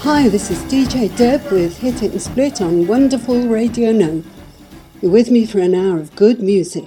Hi, this is DJ Deb with Hit It and Split on Wonderful Radio Now. You're with me for an hour of good music.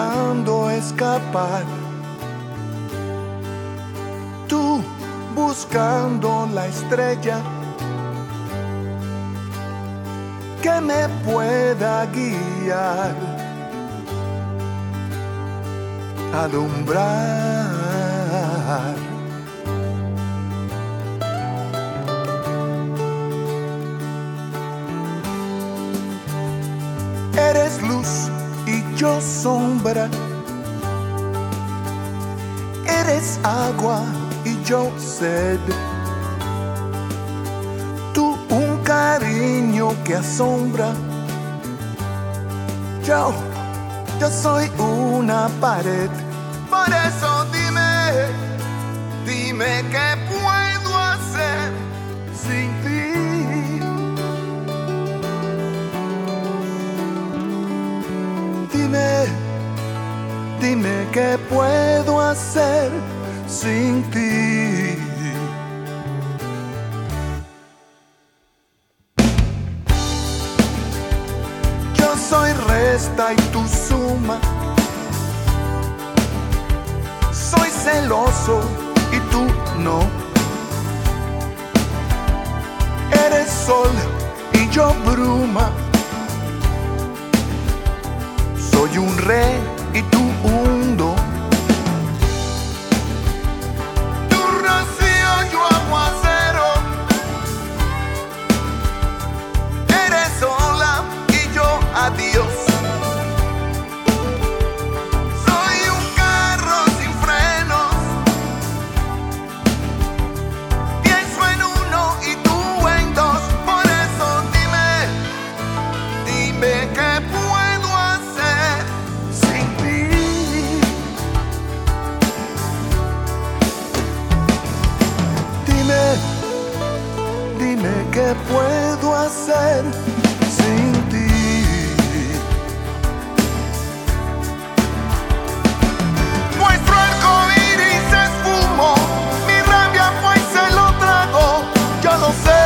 buscando escapar, tú buscando la estrella que me pueda guiar, alumbrar. Eres luz y yo sombra, eres agua y yo sed, tú un cariño que asombra, yo soy una pared. Por eso dime qué puedo hacer sin ti. Dime qué puedo hacer sin ti. Yo soy resta y tú suma, soy celoso y tú no. Eres sol y yo bruma, soy un rey y tú hundo. Tú rocío, yo aguacero. Eres ola y yo adiós. Soy un carro sin frenos, pienso en uno y tú en dos. Por eso dime qué puedo hacer sin ti. Dime qué puedo hacer sin ti. Nuestro arco iris es fumo, mi rabia fue y se lo tragó, yo lo sé.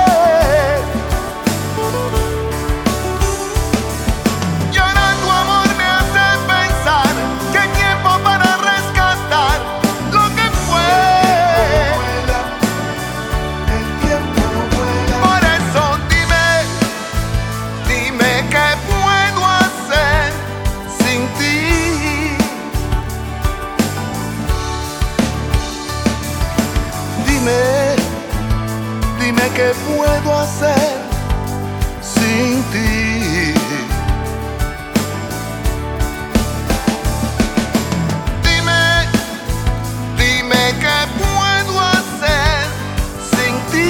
Y ahora tu amor me hace pensar que hay tiempo para rescatar lo que fue. El tiempo vuela. Por eso dime qué puedo hacer sin ti. Dime qué puedo hacer sin ti. Dime qué puedo hacer sin ti.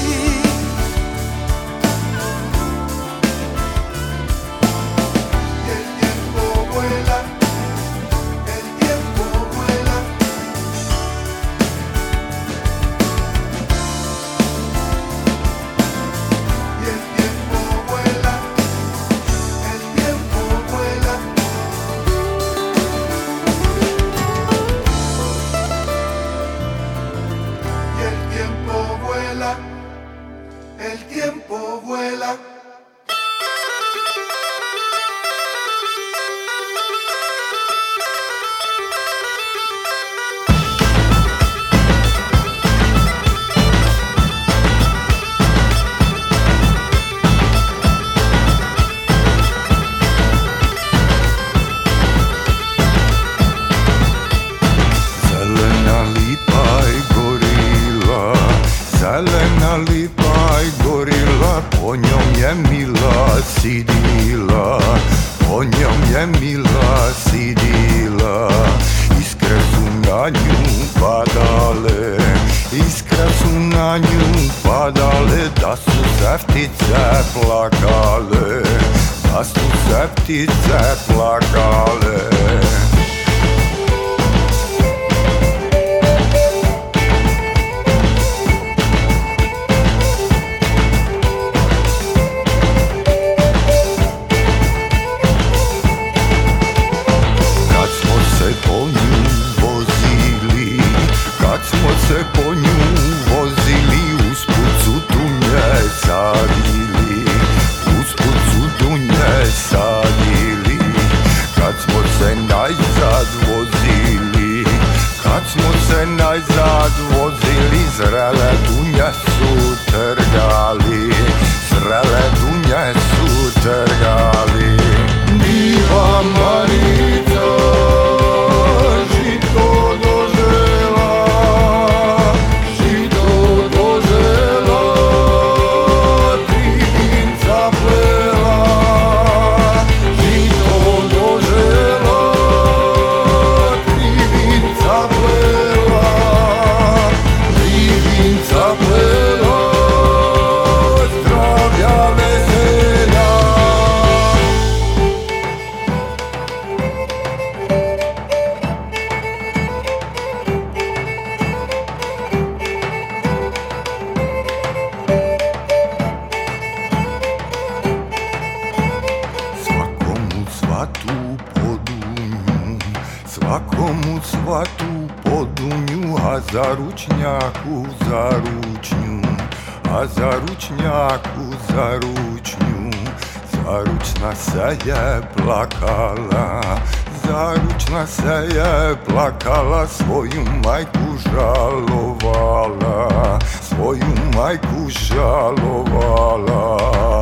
Y el tiempo vuela, el tiempo vuela. Y el tiempo vuela, el tiempo vuela. Y el tiempo vuela, el tiempo vuela. Zelena lipa i gorila, zelena lipa i gorila, po njom je mila sidila, po njom je mila sidila. Iskre su na nju padale, iskre su na nju padale, da su se ptice plakale, da su se ptice plakale. Kad smo se po nju vozili, kad smo se po nju vozili, usput su dunje sadili, usput su dunje sadili. Kad smo se na Kad smo se najzad vozili, zrele dunje su trgali, zrele dunje su trgali. Diva Marica žito dožela, žito dožela, tri vinca plela, žito dožela, tri vinca plela, tri vinca plela, zdravlja veselja. Svakomu cvatu podunju, svakomu cvatu podunju, a za ručnjaku za ručnju, a za ručnjaku za ručnju. Zaručna se je plakala, zaručna se je plakala, svoju majku žalovala, svoju majku žalovala.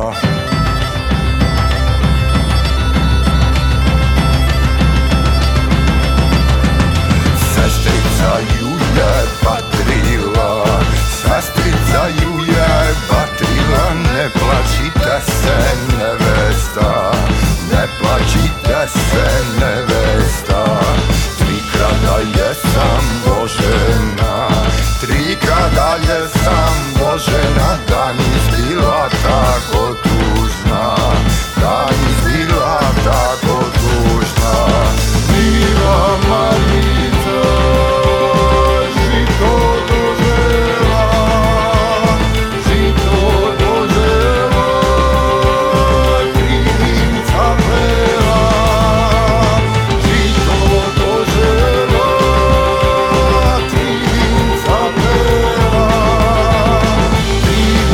Sestrica ju je batrila, sestrica ju je batrila, ne plačite se nevesta, ne plačite se nevesta. Trikrat dalje sam vožena, trikrat dalje sam vožena, da nis bila tako tužna, da nis bila tako tužna. Diva Marica žito dožela, žito dožela, tri vinca plela, žito dožela, tri vinca plela, tri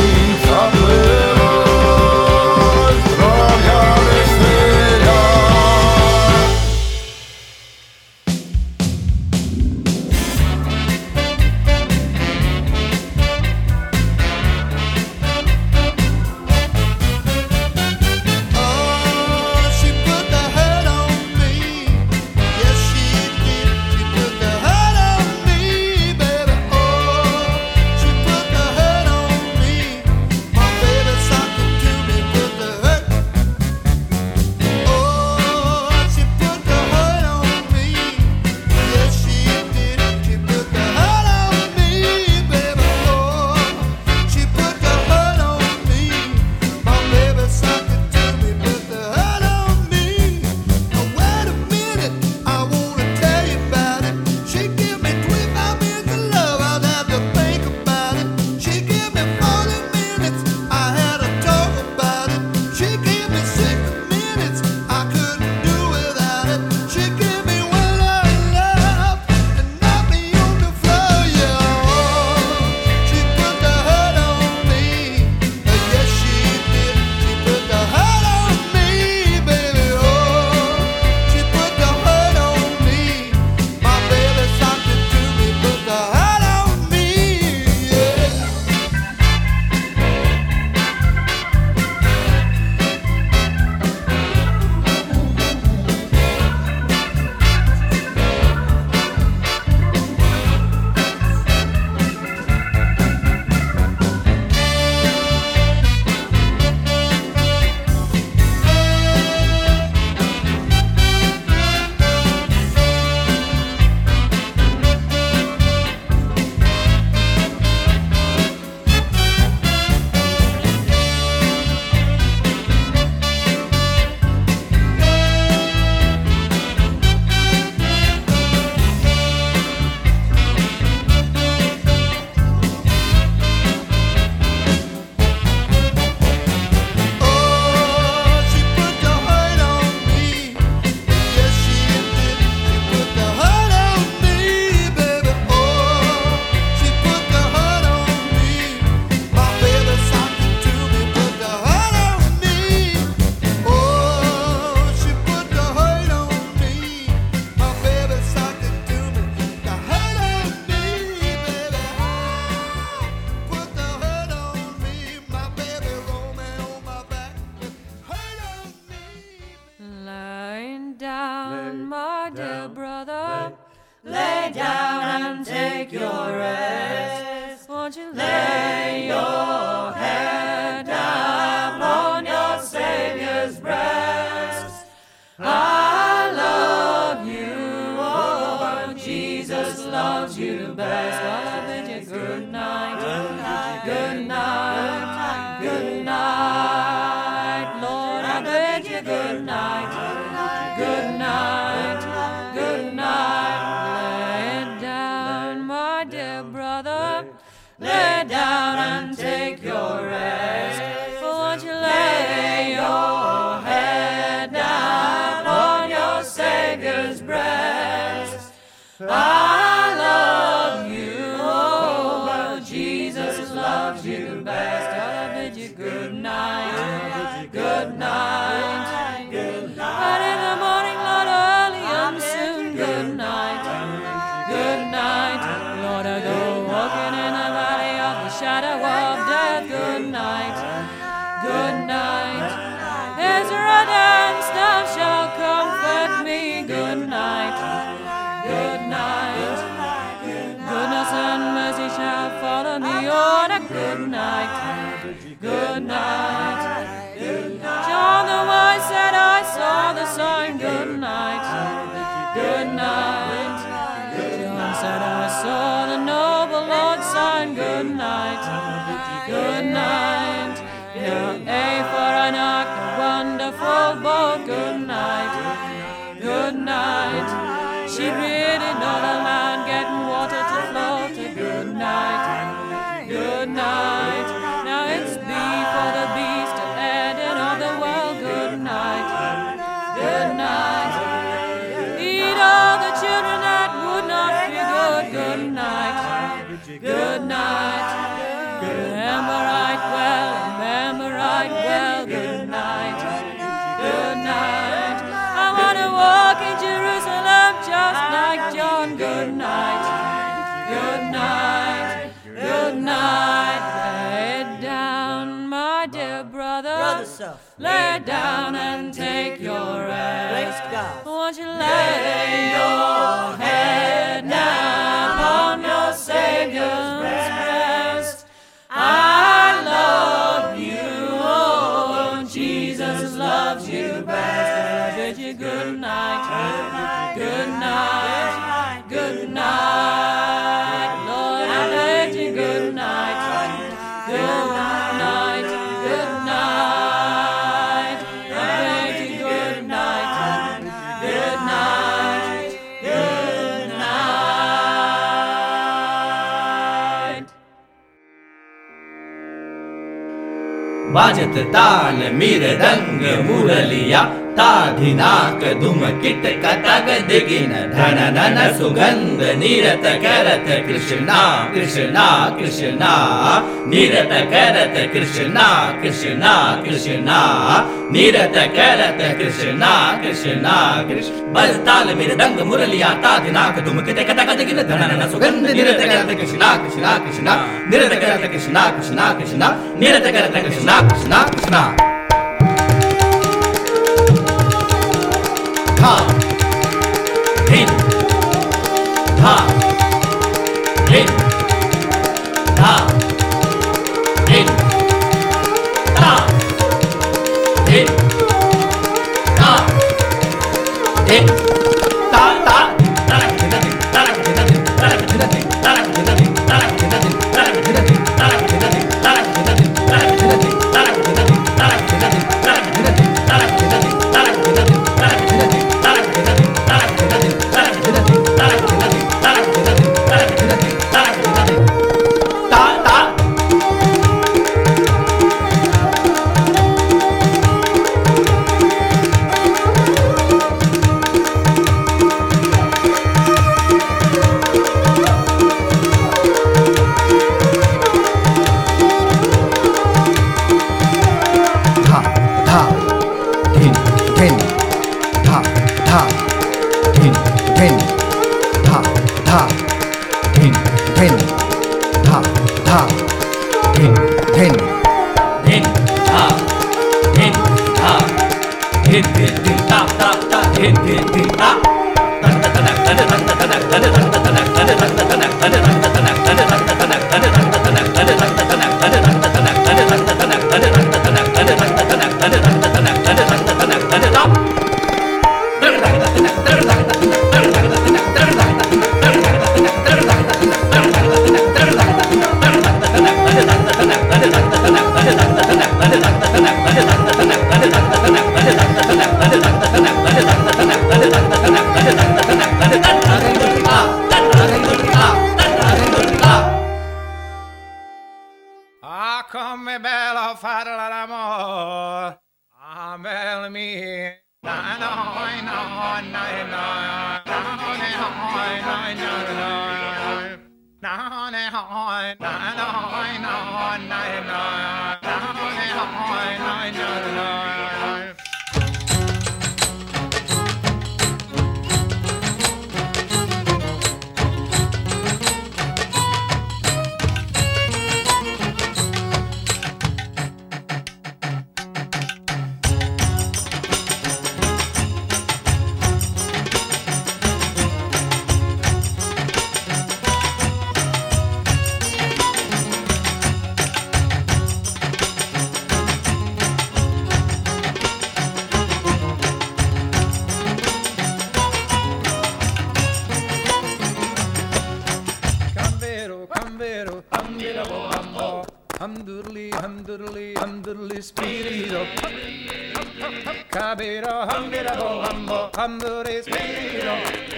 Jesus loves you the best. Well, I bid you good night. Good night. Good night. Lord, I bid you good night. Good night. Good night. Lay down, my dear brother. Lay down and take your rest. Won't you lay your head down on your Savior's breast? I love you, oh, Jesus loves you best. I bid you good night, good night, good night. And in the morning, Lord, early and soon, good night, good night. Lord, I go walking in the valley of the shadow of death, good night, good night. His rod and staff shall comfort me, good night, good night. Goodness and mercy shall follow me on a good night, good night. John the Wise said, I saw the sign, good night, good night. John said, I saw the noble Lord sign, good night, good night. Now A for an ark, the wonderful boat, good night, good night. She created all the land, getting water to flow to good night, good night. Now it's B for the beast, the end of the world, good night, good night. Eat all the children that would not be good, good night, good night. Remember right well, good night, good night. I want to walk in Jerusalem just like John, good night, good night, good night. Lay down, my dear brother, lay down and take your rest. Won't you lay your head down on your Savior's breast? I love you, oh, Jesus loves you best. I bid you good night, good night, good night. Lord, I bid you good night, good night, good night. I bid you good night, good night, good night. वाजत ताल मृदंग मुरलिया ताधिनाक धुम kit Cuttack दिगिन धन धन सुगंध निरत करत कृष्णा कृष्णा कृष्णा निरत करत कृष्णा कृष्णा कृष्णा निरत करत कृष्णा कृष्णा कृष्ण बज ताल मृदंग मुरलिया ताधिनाक धुम किट कटक दिगिन धन धन सुगंध निरत करत कृष्णा कृष्णा कृष्णा निरत करत कृष्णा कृष्णा कृष्णा निरत करत Krishna Krishna Krishna Ha, hin, ha, hin, ha, hin, ha, hin, ha, hin, ta ta, fare l'amore. Ah, bel mio. Na na na na na Hamdurli spirito Cabiro hambirabo hambo Hamdurli spirito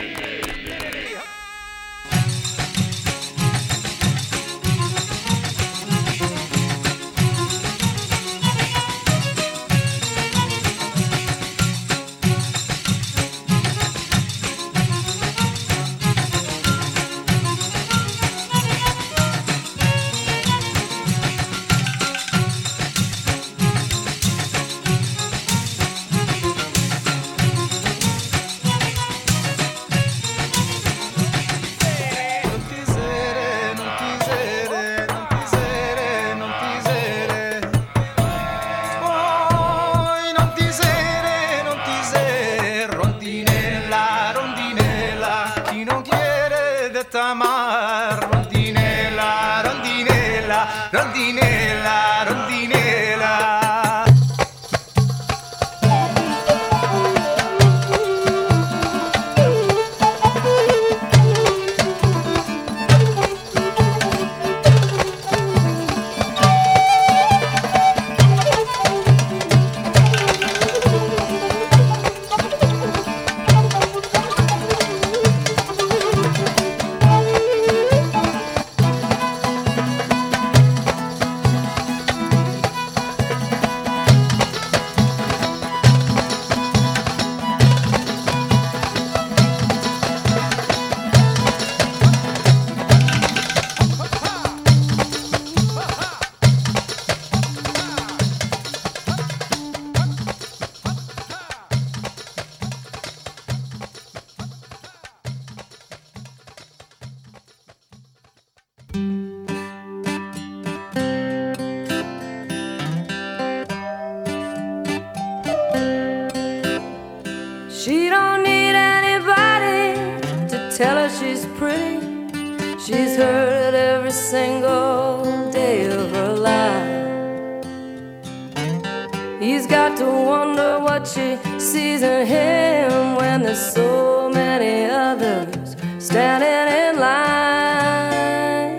Rondinella, rondinella. She don't need anybody to tell her she's pretty. She's heard it every single day of her life. He's got to wonder what she sees in him when there's so many others standing in line.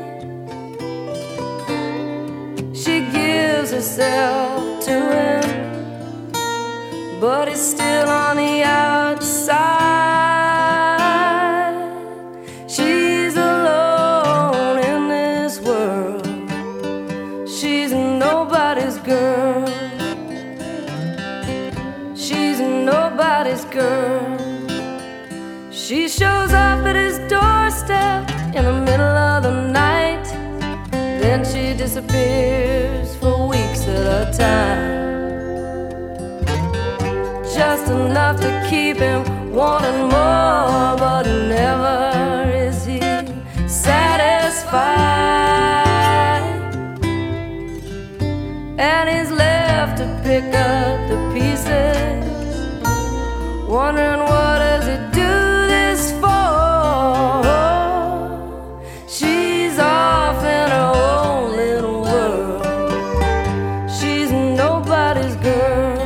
She gives herself to him, but he's still on the outside. She's alone in this world. She's nobody's girl. She's nobody's girl. She shows up at his doorstep in the middle of the night. Then she disappears for weeks at a time. Just enough to keep him wanting more, but never is he satisfied. And he's left to pick up the pieces, wondering what does he do this for. She's off in her own little world. She's nobody's girl.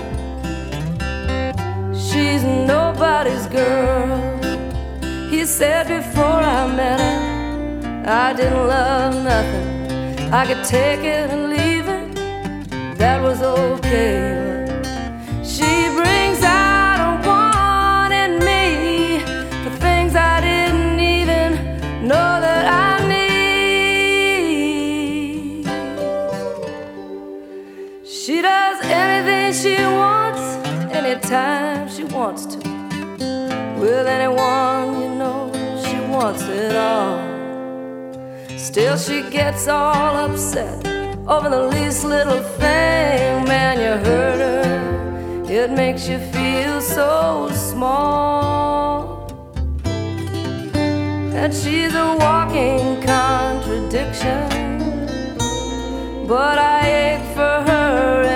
She's nobody's girl. He said before I met her, I didn't love nothing. I could take it and leave it. That was okay. She brings out a want in me for things I didn't even know that I need. anytime she wants to. With anyone, you know, she wants it all. Still she gets all upset over the least little thing. Man, you hurt her, it makes you feel so small. And she's a walking contradiction, but I ache for her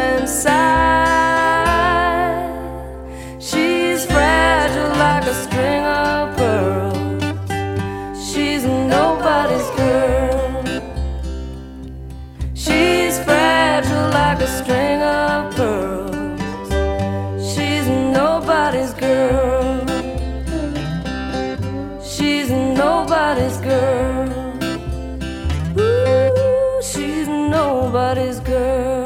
inside. She's fragile like a string of pearls. She's nobody's girl. She's fragile like a string of pearls. She's nobody's girl. She's nobody's girl. Ooh, she's nobody's girl.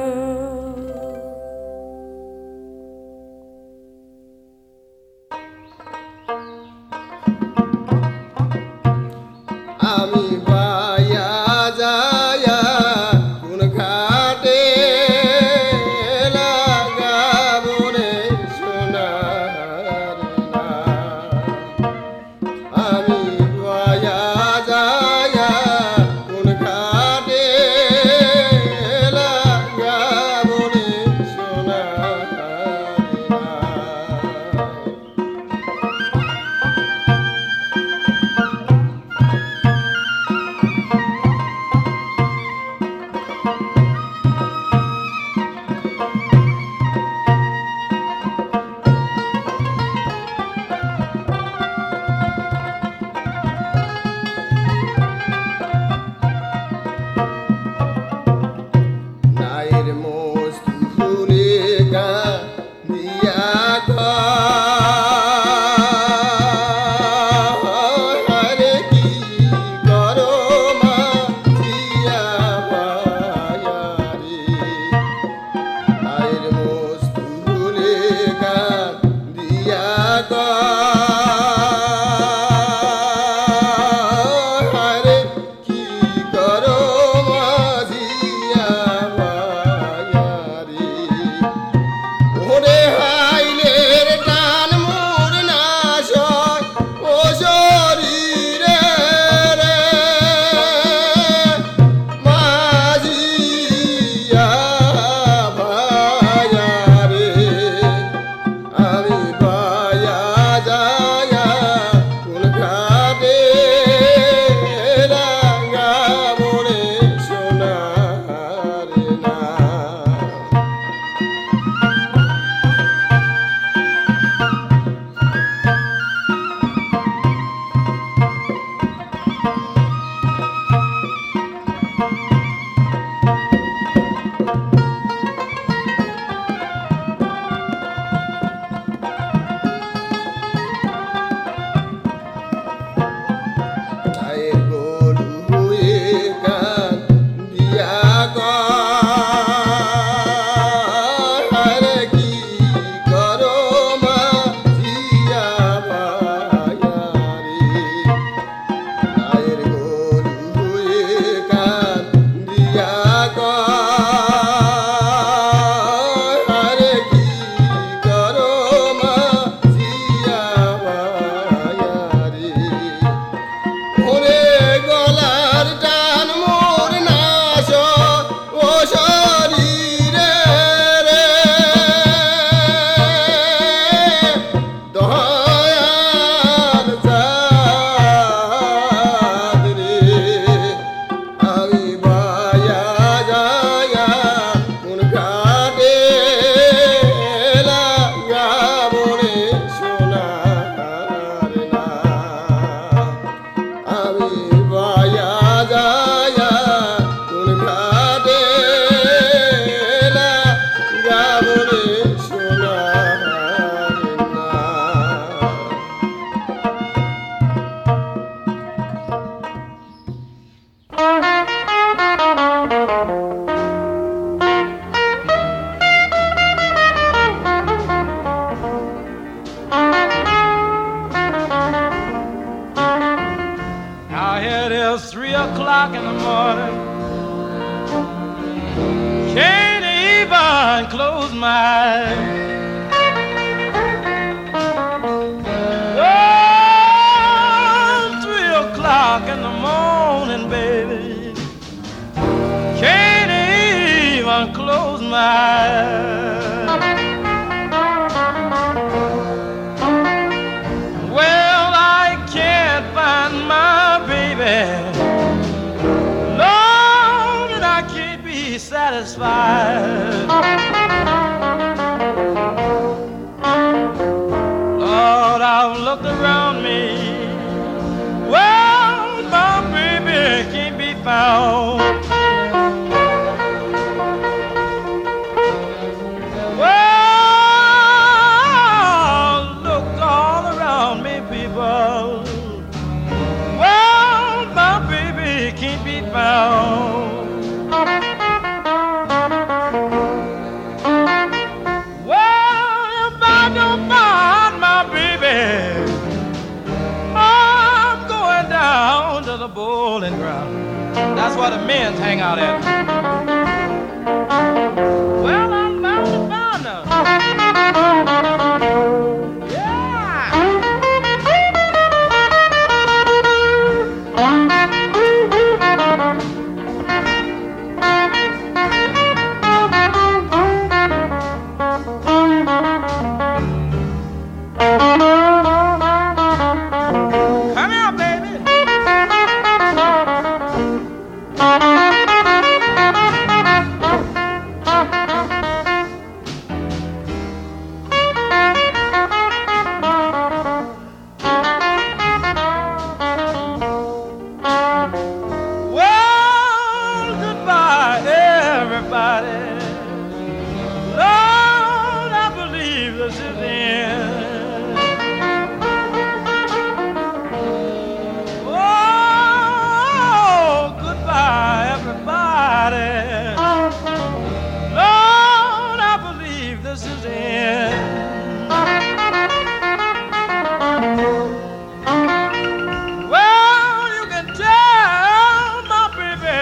আমি বায়া যায়া কোন ঘাটে লাগাবো রে সোনার নাম। আমি বায়া যায়া কোন ঘাটে লাগাবো রে সোনার নাম। নায়ের মস্ত ফুলে গা দিয়া ঘরে কি করো মা দিয়া ভায়ারে। নায়ের মস্ত ফুলে গা দিয়া ঘরে কি করো মা দিয়া ভায়ারে। ওরে হাইলের টান মোর নাশ ও শরীরে রে মাঝিয়া ভায়ারে। আমি বায়া যায়া কোন ঘাটে লাগাবো রে সোনার নাম। চায়ের গরু হয়ে গান দিয়া ঘরে কি করো মা দিয়া ভায়ারে। চায়ের গরু হয়ে গান দিয়া ঘরে কি করো মা দিয়া ভায়ারে। ওরে গলার টান মোর নাশ ও শরীরে রে দয়াল চাঁদ রে। আমি বায়া যায়া কোন ঘাটে লাগাবো রে সোনার নাম। আমি বায়া যায়া কোন ঘাটে লাগাবো রে সোনার নাম। Now here it is, 3 o'clock in the morning. Can't even close my eyes. satisfied. Well, I can't find my baby. Lord, and I can't be satisfied. Lord, I've looked around me. Well, my baby can't be found. Well, look all around me, people. Well, my baby can't be found. Well, if I don't find my baby, I'm going down to the bowling ground. That's where the men hang out at. Well, I'm bound to find her. Come here, baby. Well, goodbye, everybody. Lord, I believe this is the end. Oh, goodbye, everybody. Lord, I believe this is the end. Well, you can tell my baby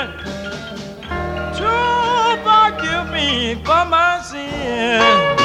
to forgive me for my sin.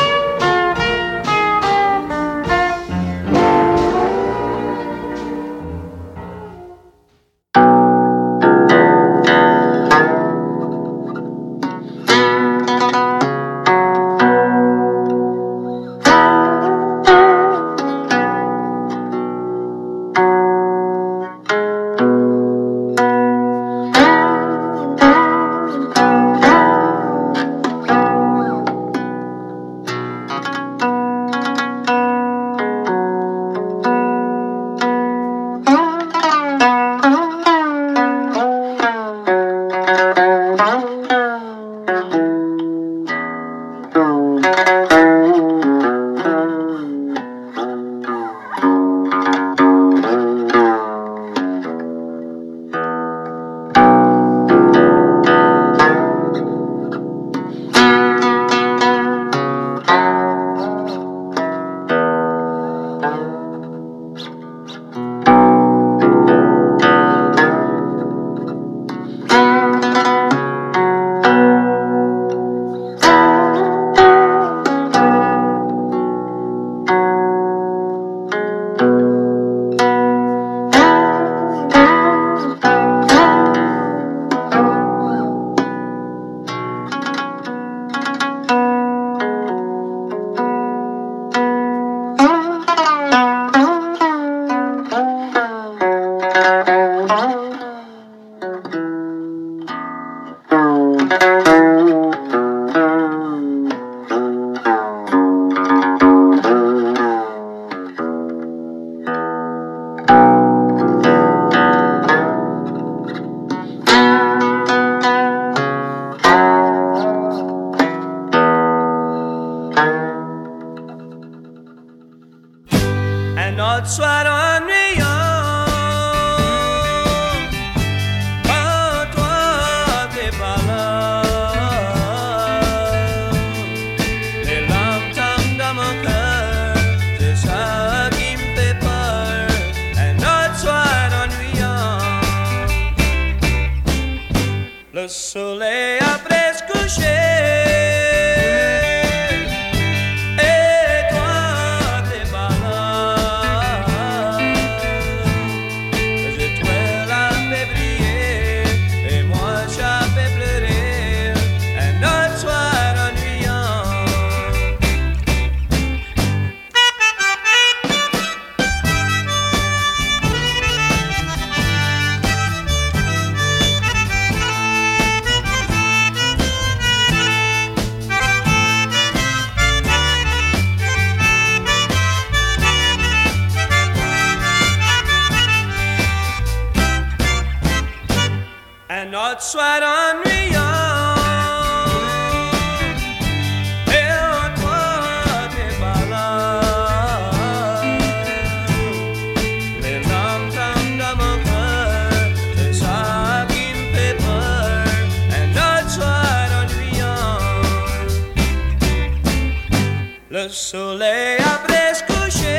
notre soir ennuyant. Quand toi t'es pas là, les larmes tombent dans mon cœur, c'est ça qui me fait peur. Un autre soir ennuyant. Le soleil a presque couché. Soir un autre soir ennuyant. Et toi, t'es pas là. Les larmes tombent dans mon cœur, c'est ça qui me fait peur. Un autre soir ennuyant. Le soleil a presque couché.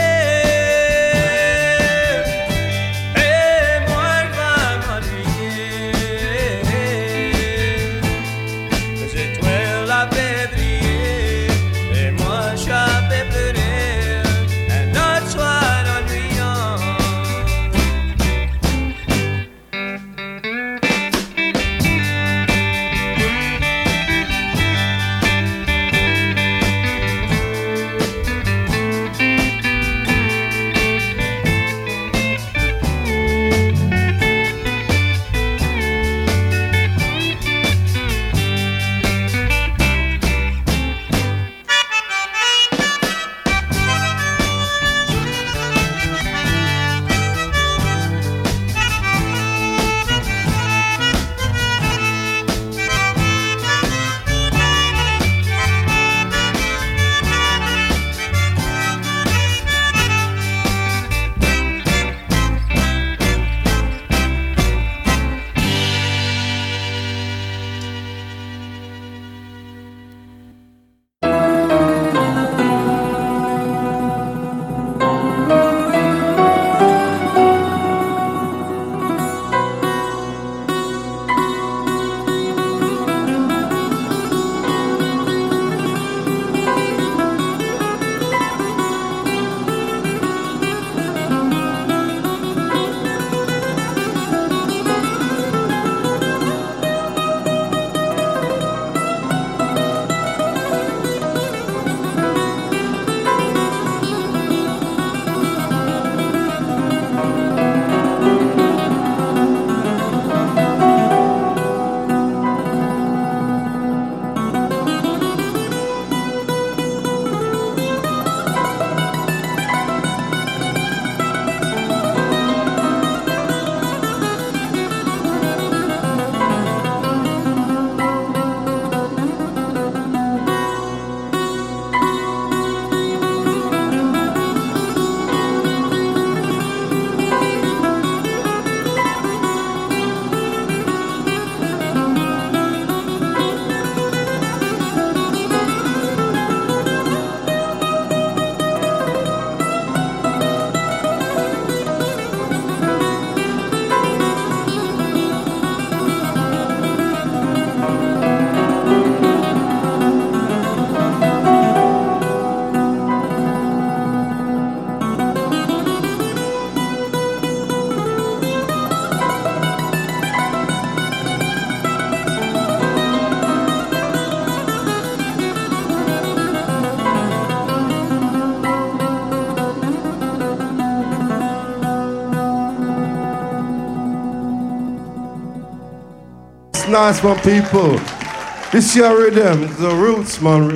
Nice one, people. This your rhythm, the roots, man.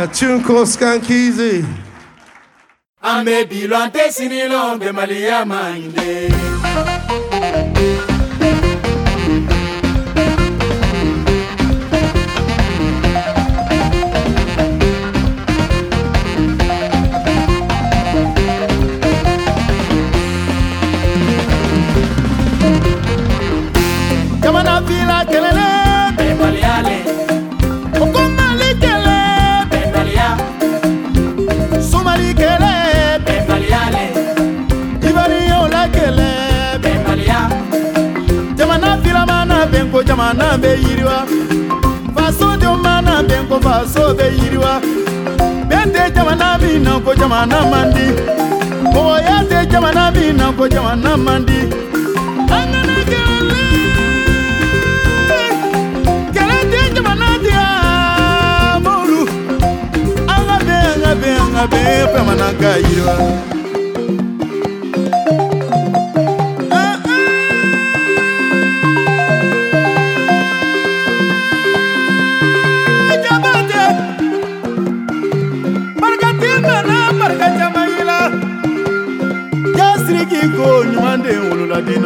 Yeah, tune called Skank Easy. Ame bilante sinilo be malia mande. Jamana vila kelele be maliale. Okumali kele be malia. Sumali kele be maliale. Ibari yola kele be malia. Jamana vila mana benko jamana be yiriwa. Faso de mana benko faso be yiriwa. Bende jamana bina ko jamana mandi. Oya de jamana bina ko jamana mandi. Angana kele. Be pamanaka yiriwa. Jabate barkatina na barkata mayila. Jasriki ko nyumande ulula dina.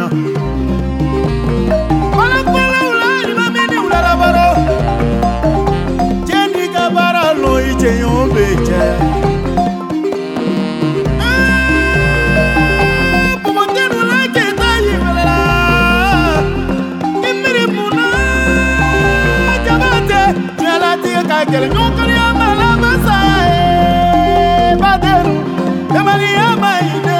Bala ula nyumamini ulala baro. Jendi kabara lo iche yombeche. Kele nyokali amala basae baderu emali amaide.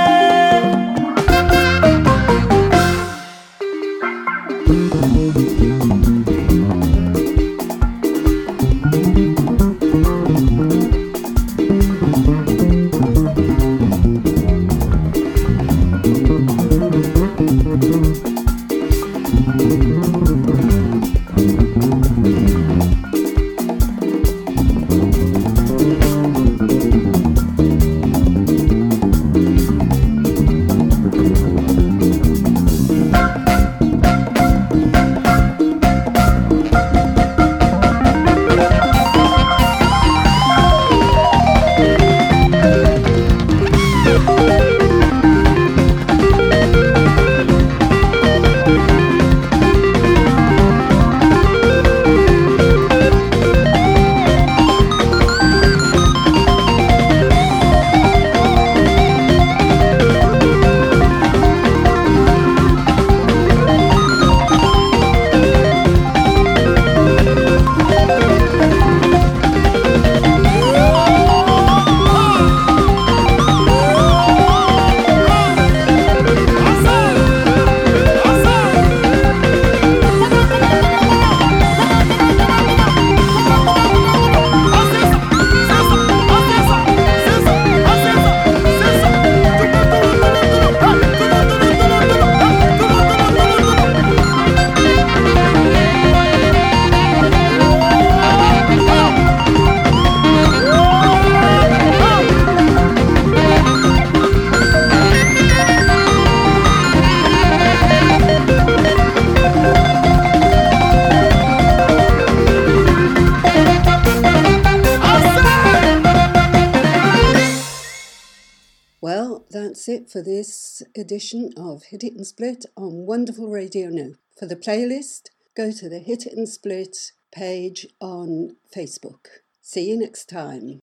That's it for this edition of Hit It and Split on Wonderful Radio Now. For the playlist, go to the Hit It and Split page on Facebook. See you next time.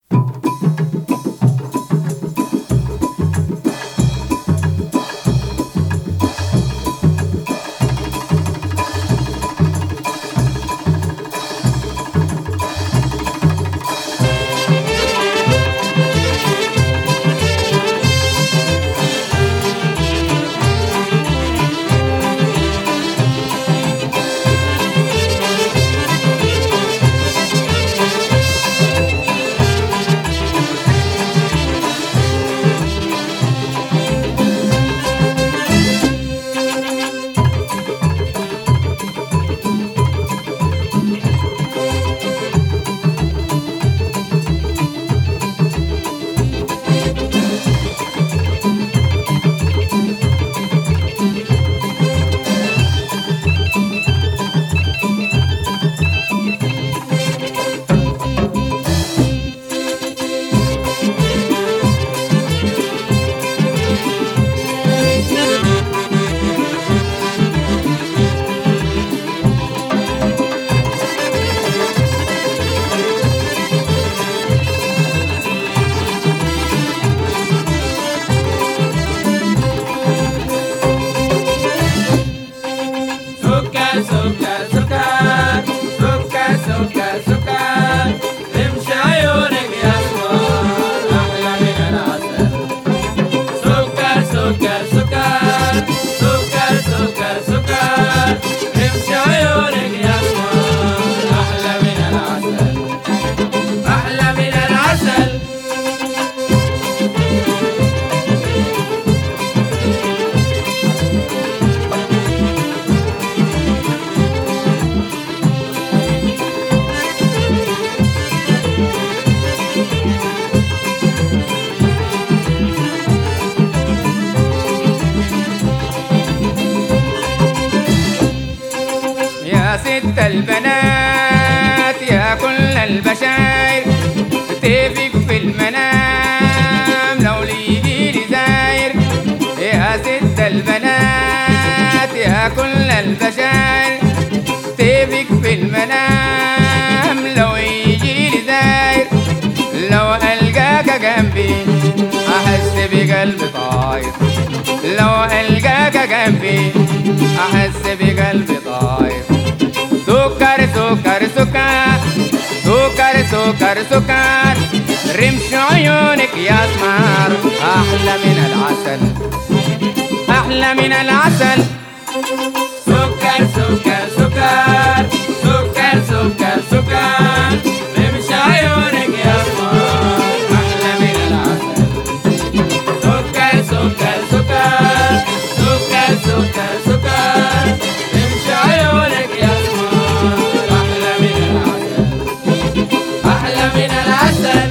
البنات يا كل البشاير، تفيق في المنام لو ليجي لي زاير. يا ست البنات يا كل البشاير، تفيق في المنام لو يجي لي زاير. لو ألقاك جنبي أحس بقلبي طاير، لو ألقاك جنبي أحس بقلبي طاير. سكر سكر سكر سكر سكر سكر، رمش عيونك يا سمار أحلى من العسل، أحلى من العسل. سكر سكر سكر سكر سكر سكر، رمش عيونك يا سمار أحلى من العسل. سكر سكر سكر سكر سكر سكر، رمش عيونك يا سمار أحلى من العسل، أحلى من العسل.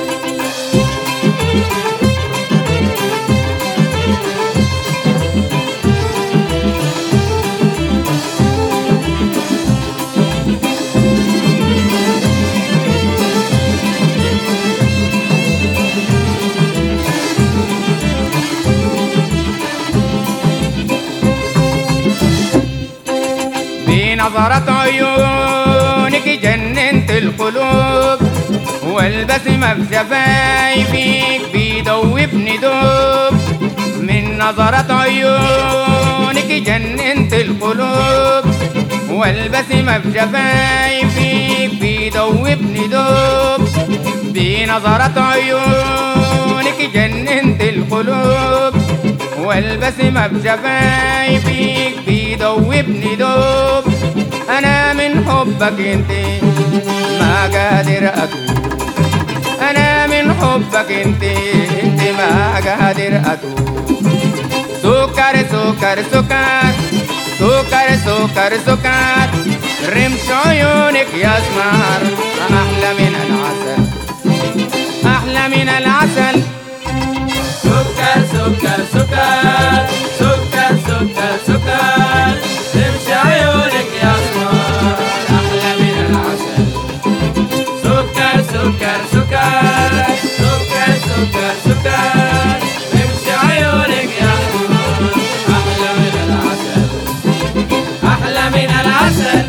بنظرة عيونك جننت القلوب، والبسمة في شفايفك بيدوبني دوب. من نظرة عيونك جننت القلوب، والبسمة في شفايفك بيدوبني دوب. بنظرة عيونك جننت القلوب، والبسمة في شفايفك بيدوبني دوب. أنا من حبك انت ما قادر أتوب، أنا من حبك انت ما قادر أتوب. سكر سكر سكر سكر سكر سكر، رمش عيونك يا سمار أحلى من العسل، أحلى من العسل. سكر سكر سكر سكر سكر سكر، رمش عيونك يا سمار أحلى من العسل. سكر سكر سكر سكر سكر سكر، رمش عيونك يا سمار أحلى من العسل، أحلى من العسل.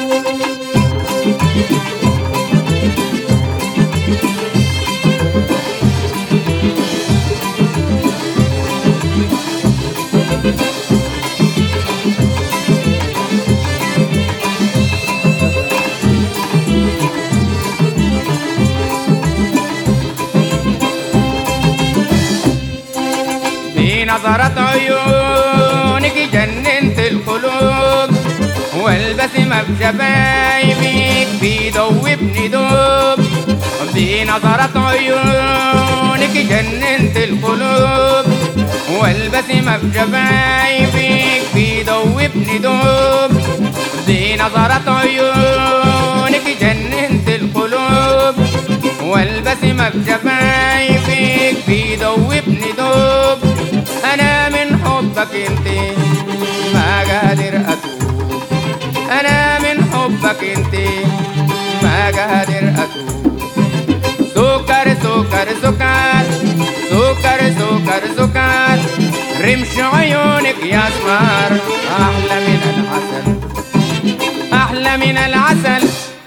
بنظرة عيونك جننت القلوب، والبسمة في شفايفك بيدوبني دوب. بنظرة عيونك جننت القلوب، والبسمة في شفايفك بيدوبني دوب. بنظرة عيونك جننت القلوب، والبسمة في شفايفك بيدوبني دوب. أنا من حبك انت ما قادر أتوب، أنا من حبك انت ما قادر أتوب. سكر سكر سكر سكر سكر سكر، رمش عيونك يا سمار أحلى من العسل، أحلى من العسل.